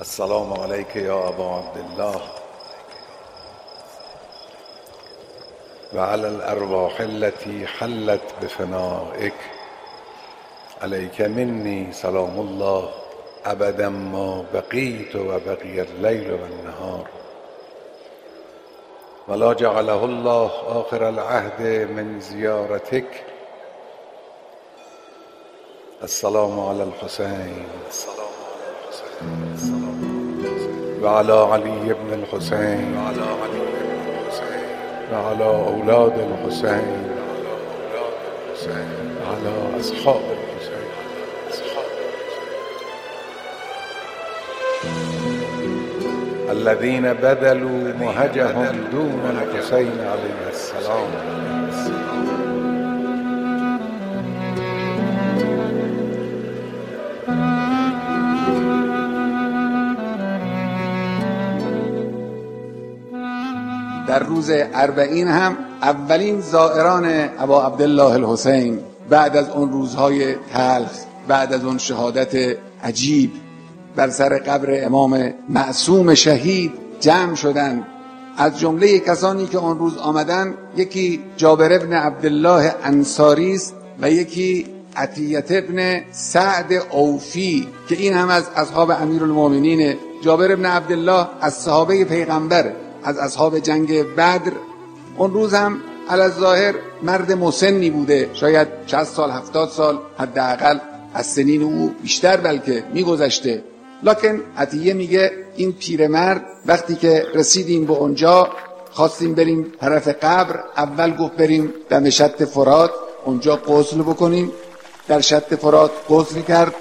السلام عليك يا أبا عبد الله وعلى الأرواح التي حلت بفنائك عليك مني سلام الله أبدا ما بقيت وبقي الليل والنهار ولا جعله الله آخر العهد من زيارتك. السلام على الحسين وعلى علي بن الحسين وعلى أولاد الحسين وعلى أصحاب الحسين. الذين بذلوا مهجهم دون الحسين عليه السلام. در روز اربعین هم اولین زائران ابا عبدالله الحسین بعد از اون روزهای تلخ، بعد از اون شهادت عجیب بر سر قبر امام معصوم شهید جمع شدند. از جمله کسانی که اون روز آمدن یکی جابر ابن عبدالله انصاری است و یکی عطیه ابن سعد اوفی که این هم از اصحاب امیرالمومنین. جابر ابن عبدالله از صحابه پیغمبر، از اصحاب جنگ بدر. اون روز هم علی‌الظاهر مرد مسنی بوده، شاید 60 سال 70 سال حداقل از سنین او بیشتر بلکه میگذشته. لکن عطیه میگه این پیرمرد وقتی که رسیدیم به اونجا خواستیم بریم طرف قبر، اول گفت بریم دم شط فرات اونجا غسل بکنیم. در شط فرات غسل کرد،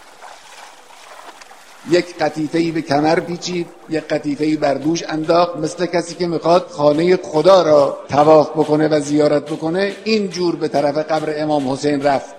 یک قطیفه‌ای به کمر پیچید، یک قطیفه‌ای بر دوش انداخت، مثل کسی که میخواد خانه خدا را طواف بکنه و زیارت بکنه. این جور به طرف قبر امام حسین رفت.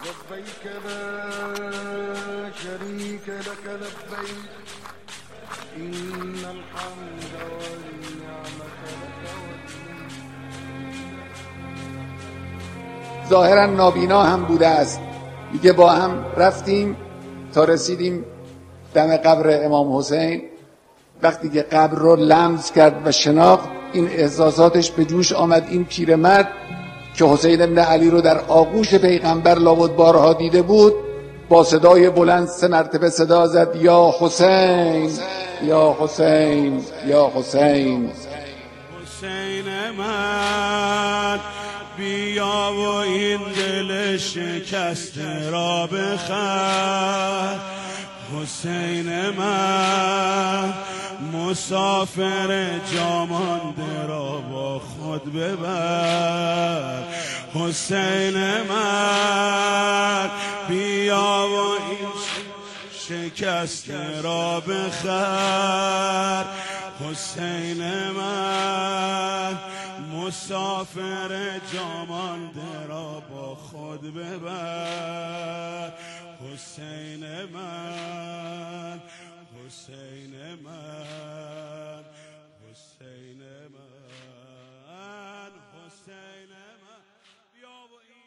ظاهرا نابینا هم بوده است. میگه با هم رفتیم تا رسیدیم دم قبر امام حسین. وقتی که قبر رو لمس کرد و شناخت، این احساساتش به جوش آمد. این پیرمرد که حسین ابن علی رو در آغوش پیغمبر لابد بارها دیده بود، با صدای بلند 3 مرتبه صدا زد: یا حسین، یا حسین، یا حسین. حسین من بیا و این دل شکسته را بخر. حسین من مسافر جامانده را با خود ببر. حسین من بیا و این شکسته را بخر. حسین من مسافر جامانده را با خود ببر. حسین من، حسین من، حسین من، حسین من.